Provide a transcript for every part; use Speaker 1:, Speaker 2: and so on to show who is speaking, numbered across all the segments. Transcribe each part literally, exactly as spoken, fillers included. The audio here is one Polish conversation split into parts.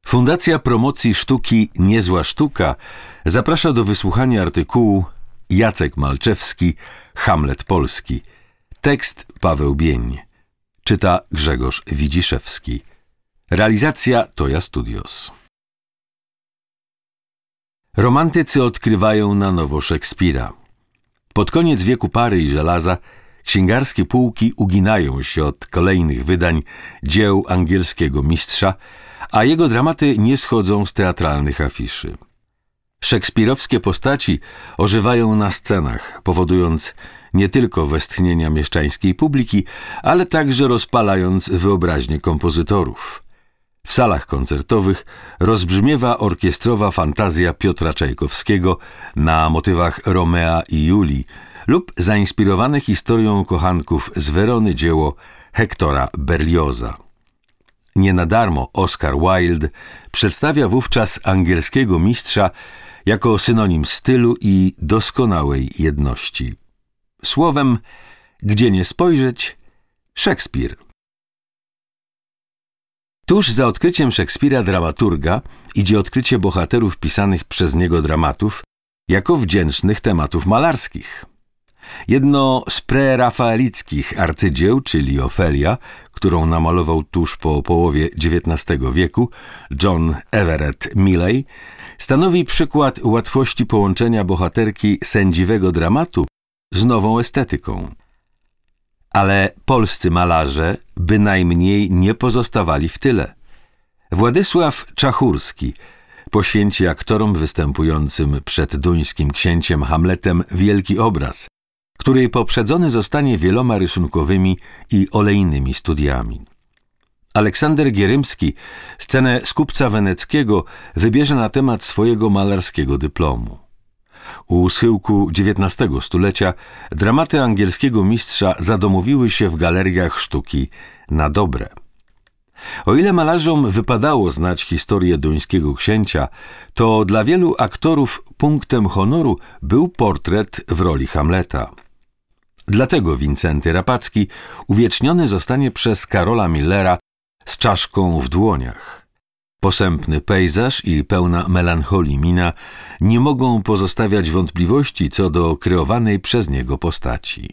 Speaker 1: Fundacja Promocji Sztuki Niezła Sztuka zaprasza do wysłuchania artykułu Jacek Malczewski, Hamlet Polski. Tekst Paweł Bień. Czyta Grzegorz Widziszewski. Realizacja Toja Studios. Romantycy odkrywają na nowo Szekspira. Pod koniec wieku pary i żelaza księgarskie półki uginają się od kolejnych wydań dzieł angielskiego mistrza, a jego dramaty nie schodzą z teatralnych afiszy. Szekspirowskie postaci ożywają na scenach, powodując nie tylko westchnienia mieszczańskiej publiki, ale także rozpalając wyobraźnię kompozytorów. W salach koncertowych rozbrzmiewa orkiestrowa fantazja Piotra Czajkowskiego na motywach Romea i Julii lub zainspirowane historią kochanków z Werony dzieło Hektora Berlioza. Nie na darmo Oscar Wilde przedstawia wówczas angielskiego mistrza jako synonim stylu i doskonałej jedności. Słowem, gdzie nie spojrzeć, Szekspir. Tuż za odkryciem Szekspira dramaturga idzie odkrycie bohaterów pisanych przez niego dramatów jako wdzięcznych tematów malarskich. Jedno z prerafaelickich arcydzieł, czyli Ofelia, którą namalował tuż po połowie dziewiętnastego wieku John Everett Millay, stanowi przykład łatwości połączenia bohaterki sędziwego dramatu z nową estetyką. Ale polscy malarze bynajmniej nie pozostawali w tyle. Władysław Czachurski poświęci aktorom występującym przed duńskim księciem Hamletem wielki obraz, który poprzedzony zostanie wieloma rysunkowymi i olejnymi studiami. Aleksander Gierymski scenę z Kupca Weneckiego wybierze na temat swojego malarskiego dyplomu. U schyłku dziewiętnastego stulecia dramaty angielskiego mistrza zadomowiły się w galeriach sztuki na dobre. O ile malarzom wypadało znać historię duńskiego księcia, to dla wielu aktorów punktem honoru był portret w roli Hamleta. Dlatego Wincenty Rapacki uwieczniony zostanie przez Karola Millera z czaszką w dłoniach. Posępny pejzaż i pełna melancholii mina nie mogą pozostawiać wątpliwości co do kreowanej przez niego postaci.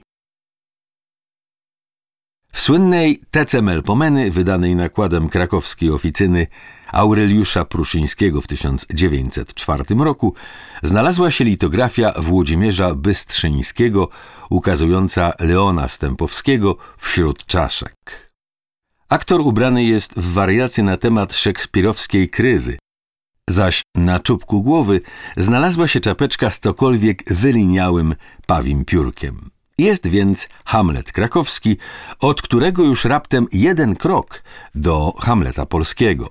Speaker 1: W słynnej Tece Melpomeny, wydanej nakładem krakowskiej oficyny Aureliusza Pruszyńskiego w tysiąc dziewięćset czwartym roku, znalazła się litografia Włodzimierza Bystrzyńskiego ukazująca Leona Stępowskiego wśród czaszek. Aktor ubrany jest w wariację na temat szekspirowskiej kryzy, zaś na czubku głowy znalazła się czapeczka z cokolwiek wyliniałym pawim piórkiem. Jest więc Hamlet krakowski, od którego już raptem jeden krok do Hamleta polskiego.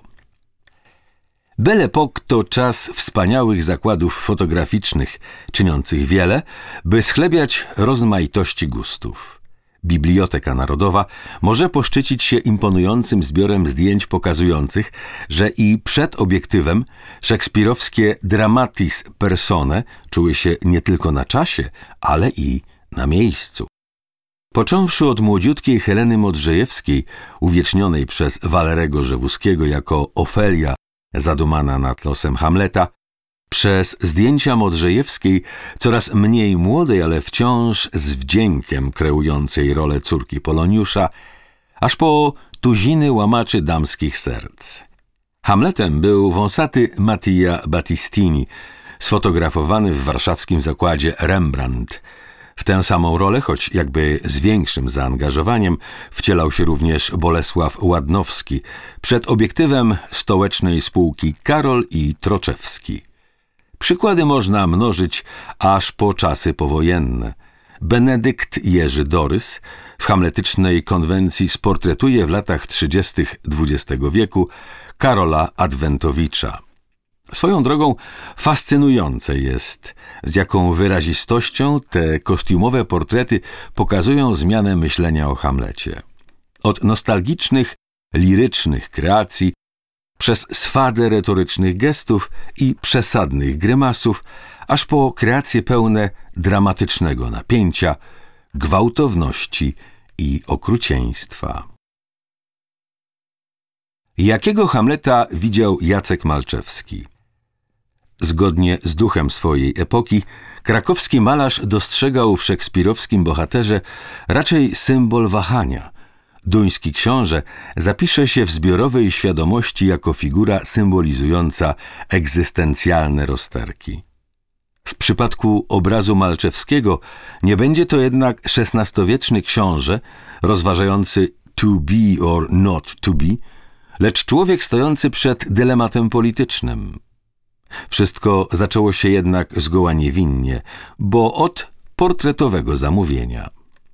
Speaker 1: Belle Époque to czas wspaniałych zakładów fotograficznych, czyniących wiele, by schlebiać rozmaitości gustów. Biblioteka Narodowa może poszczycić się imponującym zbiorem zdjęć pokazujących, że i przed obiektywem szekspirowskie dramatis personae czuły się nie tylko na czasie, ale i na miejscu. Począwszy od młodziutkiej Heleny Modrzejewskiej, uwiecznionej przez Walerego Rzewuskiego jako Ofelia zadumana nad losem Hamleta, przez zdjęcia Modrzejewskiej, coraz mniej młodej, ale wciąż z wdziękiem kreującej rolę córki Poloniusza, aż po tuziny łamaczy damskich serc. Hamletem był wąsaty Mattia Battistini, sfotografowany w warszawskim zakładzie Rembrandt. W tę samą rolę, choć jakby z większym zaangażowaniem, wcielał się również Bolesław Ładnowski, przed obiektywem stołecznej spółki Karol i Troczewski. Przykłady można mnożyć aż po czasy powojenne. Benedykt Jerzy Dorys w hamletycznej konwencji sportretuje w latach trzydziestych dwudziestego wieku Karola Adwentowicza. Swoją drogą fascynujące jest, z jaką wyrazistością te kostiumowe portrety pokazują zmianę myślenia o Hamlecie. Od nostalgicznych, lirycznych kreacji, przez swadę retorycznych gestów i przesadnych grymasów, aż po kreacje pełne dramatycznego napięcia, gwałtowności i okrucieństwa. Jakiego Hamleta widział Jacek Malczewski? Zgodnie z duchem swojej epoki, krakowski malarz dostrzegał w szekspirowskim bohaterze raczej symbol wahania. Duński książę zapisze się w zbiorowej świadomości jako figura symbolizująca egzystencjalne rozterki. W przypadku obrazu Malczewskiego nie będzie to jednak szesnastowieczny książę rozważający to be or not to be, lecz człowiek stojący przed dylematem politycznym. Wszystko zaczęło się jednak zgoła niewinnie, bo od portretowego zamówienia.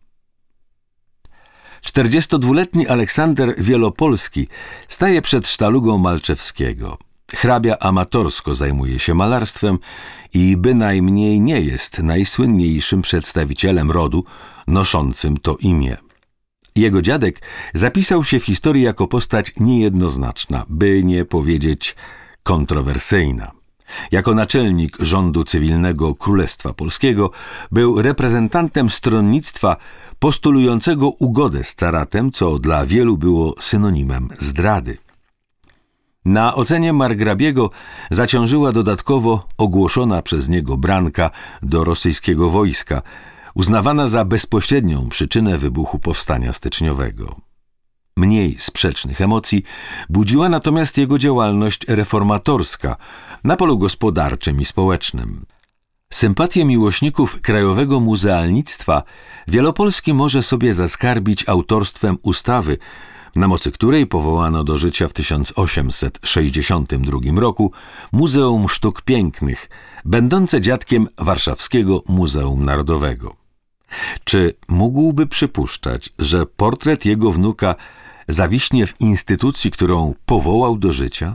Speaker 1: czterdziestodwuletni Aleksander Wielopolski staje przed sztalugą Malczewskiego. Hrabia amatorsko zajmuje się malarstwem i bynajmniej nie jest najsłynniejszym przedstawicielem rodu noszącym to imię. Jego dziadek zapisał się w historii jako postać niejednoznaczna, by nie powiedzieć kontrowersyjna. Jako naczelnik rządu cywilnego Królestwa Polskiego był reprezentantem stronnictwa postulującego ugodę z caratem, co dla wielu było synonimem zdrady. Na ocenie margrabiego zaciążyła dodatkowo ogłoszona przez niego branka do rosyjskiego wojska, uznawana za bezpośrednią przyczynę wybuchu powstania styczniowego. Mniej sprzecznych emocji budziła natomiast jego działalność reformatorska na polu gospodarczym i społecznym. Sympatię miłośników krajowego muzealnictwa Wielopolski może sobie zaskarbić autorstwem ustawy, na mocy której powołano do życia w tysiąc osiemset sześćdziesiątym drugim roku Muzeum Sztuk Pięknych, będące dziadkiem Warszawskiego Muzeum Narodowego. Czy mógłby przypuszczać, że portret jego wnuka zawiśnie w instytucji, którą powołał do życia?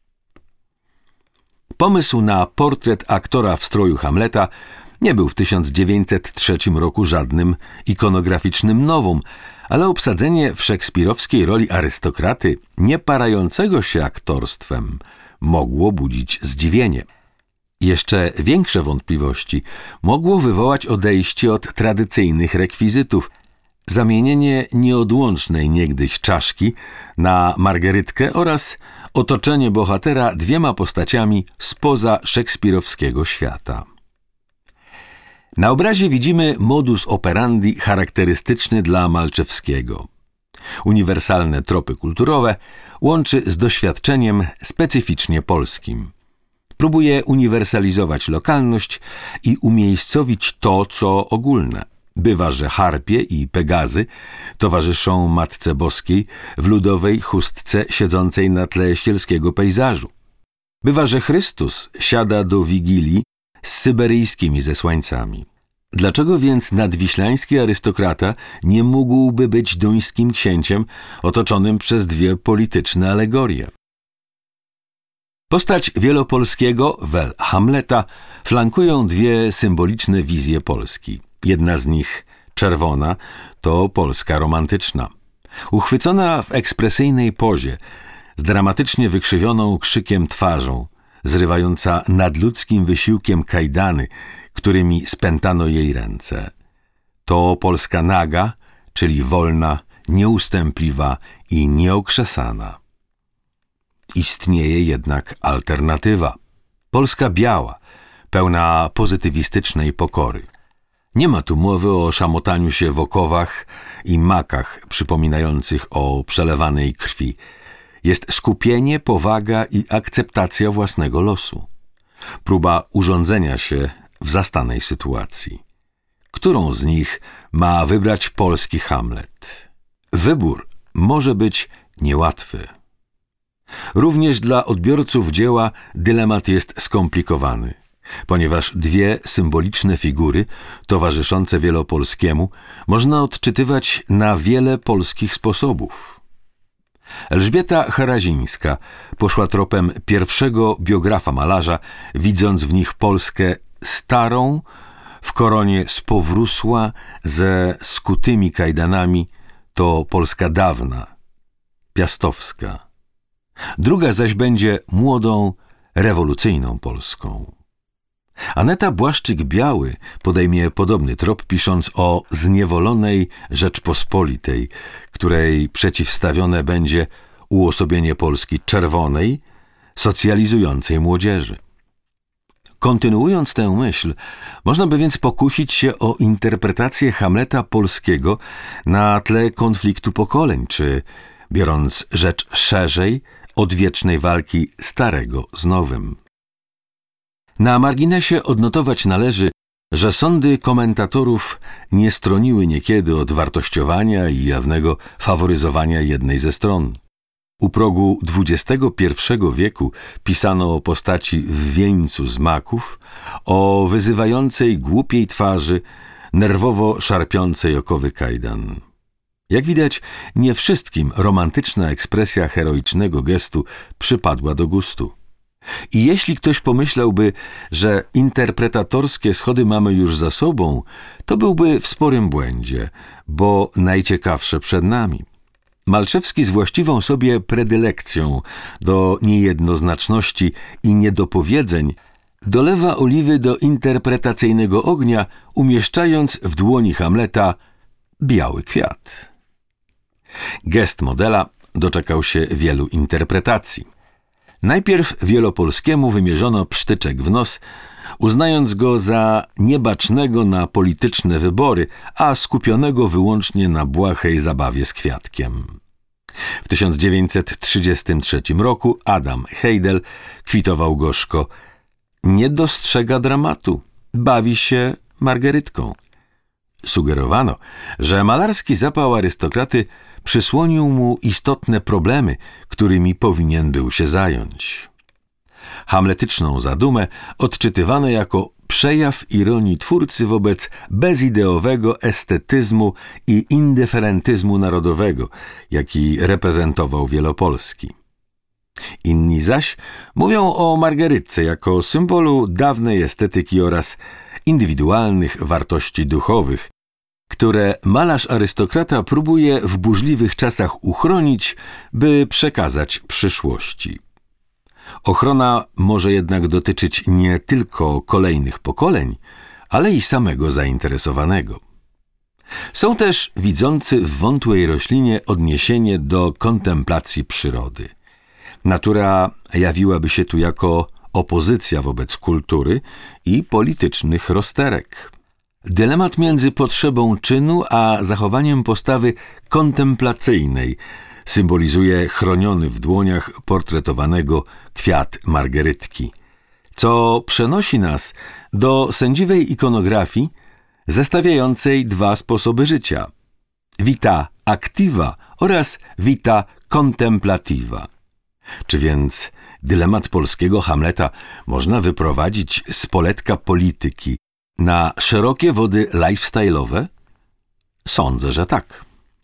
Speaker 1: Pomysł na portret aktora w stroju Hamleta nie był w tysiąc dziewięćset trzecim roku żadnym ikonograficznym novum, ale obsadzenie w szekspirowskiej roli arystokraty nie parającego się aktorstwem mogło budzić zdziwienie. Jeszcze większe wątpliwości mogło wywołać odejście od tradycyjnych rekwizytów, zamienienie nieodłącznej niegdyś czaszki na margerytkę oraz otoczenie bohatera dwiema postaciami spoza szekspirowskiego świata. Na obrazie widzimy modus operandi charakterystyczny dla Malczewskiego. Uniwersalne tropy kulturowe łączy z doświadczeniem specyficznie polskim. Próbuje uniwersalizować lokalność i umiejscowić to, co ogólne. Bywa, że harpie i pegazy towarzyszą Matce Boskiej w ludowej chustce siedzącej na tle sielskiego pejzażu. Bywa, że Chrystus siada do Wigilii z syberyjskimi zesłańcami. Dlaczego więc nadwiślański arystokrata nie mógłby być duńskim księciem otoczonym przez dwie polityczne alegorie? Postać Wielopolskiego, wel Hamleta, flankują dwie symboliczne wizje Polski. Jedna z nich, czerwona, to Polska romantyczna. Uchwycona w ekspresyjnej pozie, z dramatycznie wykrzywioną krzykiem twarzą, zrywająca nadludzkim wysiłkiem kajdany, którymi spętano jej ręce. To Polska naga, czyli wolna, nieustępliwa i nieokrzesana. Istnieje jednak alternatywa. Polska biała, pełna pozytywistycznej pokory. Nie ma tu mowy o szamotaniu się w okowach i makach przypominających o przelewanej krwi. Jest skupienie, powaga i akceptacja własnego losu. Próba urządzenia się w zastanej sytuacji. Którą z nich ma wybrać polski Hamlet? Wybór może być niełatwy. Również dla odbiorców dzieła dylemat jest skomplikowany, ponieważ dwie symboliczne figury towarzyszące Wielopolskiemu można odczytywać na wiele polskich sposobów. Elżbieta Harazińska poszła tropem pierwszego biografa malarza, widząc w nich Polskę starą, w koronie spowrósła, ze skutymi kajdanami, to Polska dawna, piastowska. Druga zaś będzie młodą, rewolucyjną Polską. Aneta Błaszczyk-Biały podejmie podobny trop, pisząc o zniewolonej Rzeczpospolitej, której przeciwstawione będzie uosobienie Polski czerwonej, socjalizującej młodzieży. Kontynuując tę myśl, można by więc pokusić się o interpretację Hamleta polskiego na tle konfliktu pokoleń, czy, biorąc rzecz szerzej, odwiecznej walki starego z nowym. Na marginesie odnotować należy, że sądy komentatorów nie stroniły niekiedy od wartościowania i jawnego faworyzowania jednej ze stron. U progu dwudziestego pierwszego wieku pisano o postaci w wieńcu z maków, o wyzywającej głupiej twarzy, nerwowo szarpiącej okowy kajdan. Jak widać, nie wszystkim romantyczna ekspresja heroicznego gestu przypadła do gustu. I jeśli ktoś pomyślałby, że interpretatorskie schody mamy już za sobą, to byłby w sporym błędzie, bo najciekawsze przed nami. Malczewski z właściwą sobie predylekcją do niejednoznaczności i niedopowiedzeń dolewa oliwy do interpretacyjnego ognia, umieszczając w dłoni Hamleta biały kwiat. Gest modela doczekał się wielu interpretacji. Najpierw Wielopolskiemu wymierzono psztyczek w nos, uznając go za niebacznego na polityczne wybory, a skupionego wyłącznie na błahej zabawie z kwiatkiem. W tysiąc dziewięćset trzydziestym trzecim roku Adam Hejdel kwitował gorzko: nie dostrzega dramatu, bawi się margerytką. Sugerowano, że malarski zapał arystokraty przysłonił mu istotne problemy, którymi powinien był się zająć. Hamletyczną zadumę odczytywano jako przejaw ironii twórcy wobec bezideowego estetyzmu i indyferentyzmu narodowego, jaki reprezentował Wielopolski. Inni zaś mówią o margerytce jako symbolu dawnej estetyki oraz indywidualnych wartości duchowych, które malarz arystokrata próbuje w burzliwych czasach uchronić, by przekazać przyszłości. Ochrona może jednak dotyczyć nie tylko kolejnych pokoleń, ale i samego zainteresowanego. Są też widzący w wątłej roślinie odniesienie do kontemplacji przyrody. Natura jawiłaby się tu jako opozycja wobec kultury i politycznych rozterek. Dylemat między potrzebą czynu a zachowaniem postawy kontemplacyjnej symbolizuje chroniony w dłoniach portretowanego kwiat margerytki, co przenosi nas do sędziwej ikonografii zestawiającej dwa sposoby życia: vita activa oraz vita contemplativa. Czy więc dylemat polskiego Hamleta można wyprowadzić z poletka polityki na szerokie wody lifestyle'owe? Sądzę, że tak.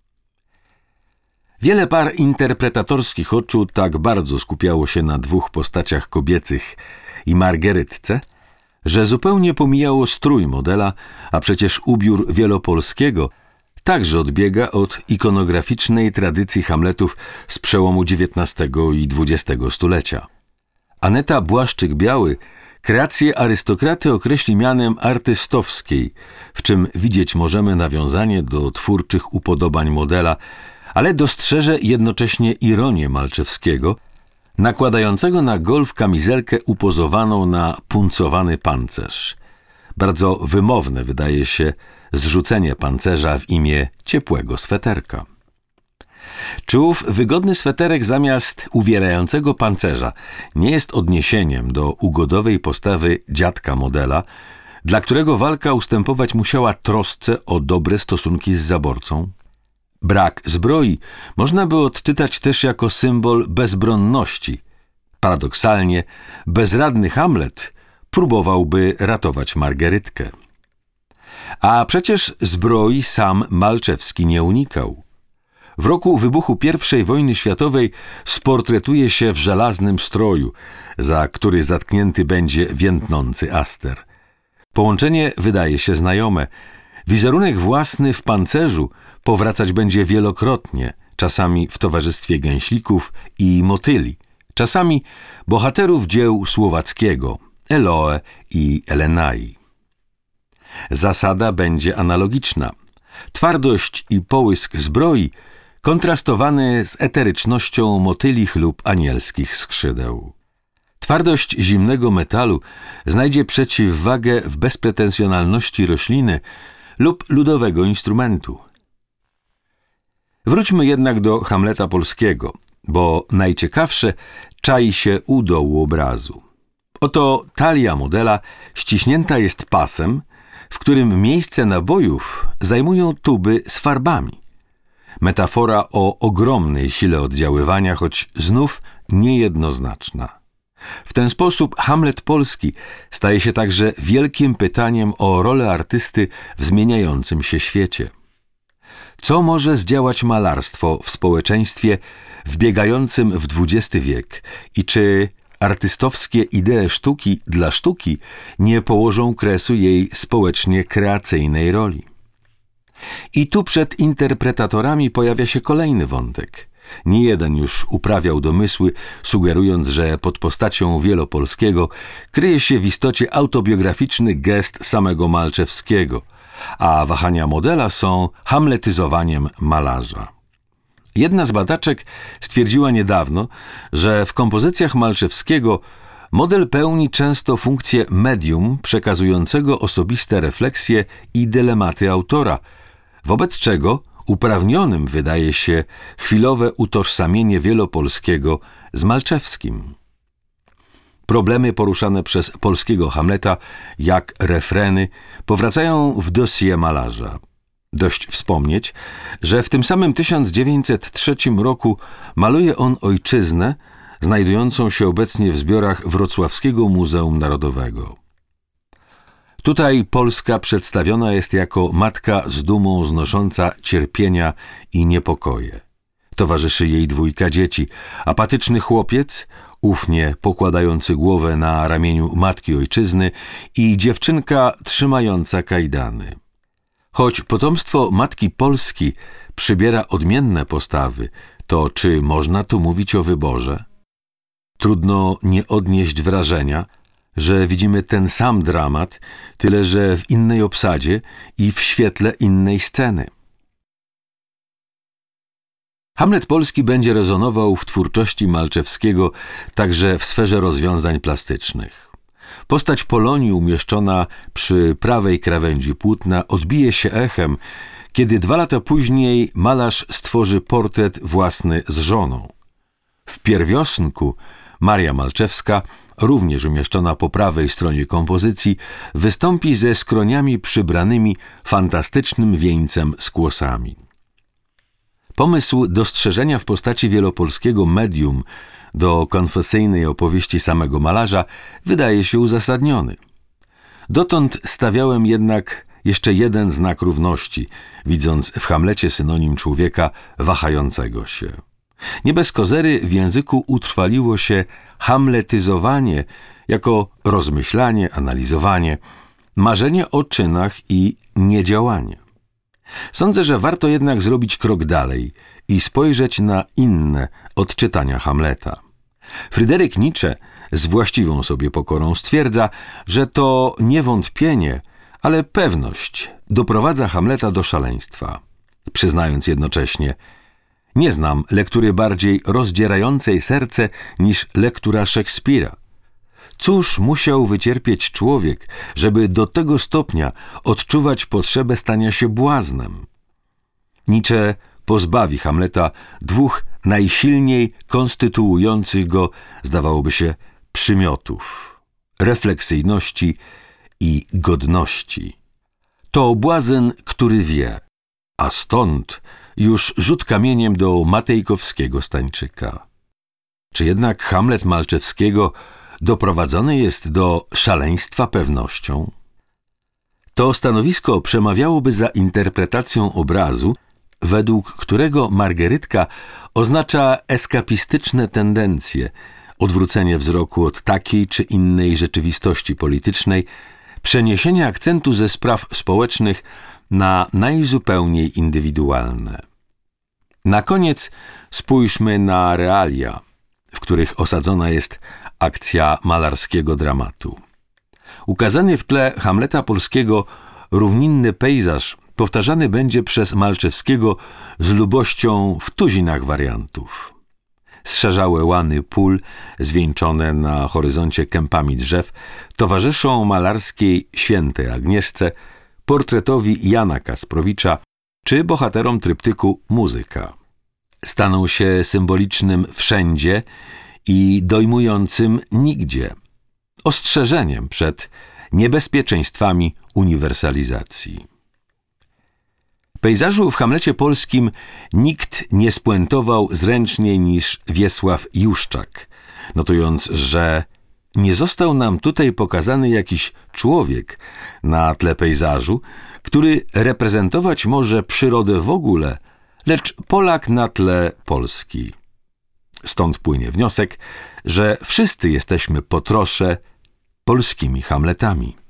Speaker 1: Wiele par interpretatorskich oczu tak bardzo skupiało się na dwóch postaciach kobiecych i margerytce, że zupełnie pomijało strój modela, a przecież ubiór Wielopolskiego także odbiega od ikonograficznej tradycji Hamletów z przełomu dziewiętnastego i dwudziestego stulecia. Aneta Błaszczyk-Biały kreację arystokraty określi mianem artystowskiej, w czym widzieć możemy nawiązanie do twórczych upodobań modela, ale dostrzeże jednocześnie ironię Malczewskiego, nakładającego na golf kamizelkę upozowaną na puncowany pancerz. Bardzo wymowne wydaje się zrzucenie pancerza w imię ciepłego sweterka. Czy ów wygodny sweterek zamiast uwierającego pancerza nie jest odniesieniem do ugodowej postawy dziadka modela, dla którego walka ustępować musiała trosce o dobre stosunki z zaborcą? Brak zbroi można by odczytać też jako symbol bezbronności. Paradoksalnie, bezradny Hamlet próbowałby ratować margerytkę. A przecież zbroi sam Malczewski nie unikał. W roku wybuchu pierwszej wojny światowej sportretuje się w żelaznym stroju, za który zatknięty będzie więdnący aster. Połączenie wydaje się znajome. Wizerunek własny w pancerzu powracać będzie wielokrotnie, czasami w towarzystwie gęślików i motyli, czasami bohaterów dzieł Słowackiego, Eloe i Elenai. Zasada będzie analogiczna. Twardość i połysk zbroi kontrastowany z eterycznością motylich lub anielskich skrzydeł. Twardość zimnego metalu znajdzie przeciwwagę w bezpretensjonalności rośliny lub ludowego instrumentu. Wróćmy jednak do Hamleta polskiego, bo najciekawsze czai się u dołu obrazu. Oto talia modela ściśnięta jest pasem, w którym miejsce nabojów zajmują tuby z farbami. Metafora o ogromnej sile oddziaływania, choć znów niejednoznaczna. W ten sposób Hamlet polski staje się także wielkim pytaniem o rolę artysty w zmieniającym się świecie. Co może zdziałać malarstwo w społeczeństwie wbiegającym w dwudziesty wiek i czy artystowskie idee sztuki dla sztuki nie położą kresu jej społecznie kreacyjnej roli? I tu przed interpretatorami pojawia się kolejny wątek. Niejeden już uprawiał domysły, sugerując, że pod postacią Wielopolskiego kryje się w istocie autobiograficzny gest samego Malczewskiego, a wahania modela są hamletyzowaniem malarza. Jedna z badaczek stwierdziła niedawno, że w kompozycjach Malczewskiego model pełni często funkcję medium przekazującego osobiste refleksje i dylematy autora, wobec czego uprawnionym wydaje się chwilowe utożsamienie Wielopolskiego z Malczewskim. Problemy poruszane przez polskiego Hamleta, jak refreny, powracają w dossier malarza. Dość wspomnieć, że w tym samym tysiąc dziewięćset trzecim roku maluje on ojczyznę, znajdującą się obecnie w zbiorach Wrocławskiego Muzeum Narodowego. Tutaj Polska przedstawiona jest jako matka z dumą znosząca cierpienia i niepokoje. Towarzyszy jej dwójka dzieci, apatyczny chłopiec, ufnie pokładający głowę na ramieniu matki ojczyzny i dziewczynka trzymająca kajdany. Choć potomstwo matki Polski przybiera odmienne postawy, to czy można tu mówić o wyborze? Trudno nie odnieść wrażenia, że widzimy ten sam dramat, tyle że w innej obsadzie i w świetle innej sceny. Hamlet polski będzie rezonował w twórczości Malczewskiego także w sferze rozwiązań plastycznych. Postać Polonii umieszczona przy prawej krawędzi płótna odbije się echem, kiedy dwa lata później malarz stworzy portret własny z żoną. W Pierwiosnku Maria Malczewska, również umieszczona po prawej stronie kompozycji, wystąpi ze skroniami przybranymi fantastycznym wieńcem z kłosami. Pomysł dostrzeżenia w postaci wielopolskiego medium do konfesyjnej opowieści samego malarza wydaje się uzasadniony. Dotąd stawiałem jednak jeszcze jeden znak równości, widząc w Hamlecie synonim człowieka wahającego się. Nie bez kozery w języku utrwaliło się hamletyzowanie jako rozmyślanie, analizowanie, marzenie o czynach i niedziałanie. Sądzę, że warto jednak zrobić krok dalej i spojrzeć na inne odczytania Hamleta. Fryderyk Nietzsche z właściwą sobie pokorą stwierdza, że to nie wątpienie, ale pewność doprowadza Hamleta do szaleństwa, przyznając jednocześnie: nie znam lektury bardziej rozdzierającej serce niż lektura Szekspira. Cóż musiał wycierpieć człowiek, żeby do tego stopnia odczuwać potrzebę stania się błaznem? Nietzsche pozbawi Hamleta dwóch najsilniej konstytuujących go, zdawałoby się, przymiotów: refleksyjności i godności. To błazen, który wie, a stąd już rzut kamieniem do matejkowskiego Stańczyka. Czy jednak Hamlet Malczewskiego doprowadzony jest do szaleństwa pewnością? To stanowisko przemawiałoby za interpretacją obrazu, według którego Margerytka oznacza eskapistyczne tendencje, odwrócenie wzroku od takiej czy innej rzeczywistości politycznej, przeniesienie akcentu ze spraw społecznych na najzupełniej indywidualne. Na koniec spójrzmy na realia, w których osadzona jest akcja malarskiego dramatu. Ukazany w tle Hamleta polskiego równinny pejzaż powtarzany będzie przez Malczewskiego z lubością w tuzinach wariantów. Zszerzałe łany pól, zwieńczone na horyzoncie kępami drzew, towarzyszą malarskiej Świętej Agnieszce, portretowi Jana Kasprowicza czy bohaterom tryptyku Muzyka. Staną się symbolicznym wszędzie i dojmującym nigdzie, ostrzeżeniem przed niebezpieczeństwami uniwersalizacji. Pejzażu w Hamlecie polskim nikt nie spuentował zręczniej niż Wiesław Juszczak, notując, że nie został nam tutaj pokazany jakiś człowiek na tle pejzażu, który reprezentować może przyrodę w ogóle, lecz Polak na tle Polski. Stąd płynie wniosek, że wszyscy jesteśmy po trosze polskimi Hamletami.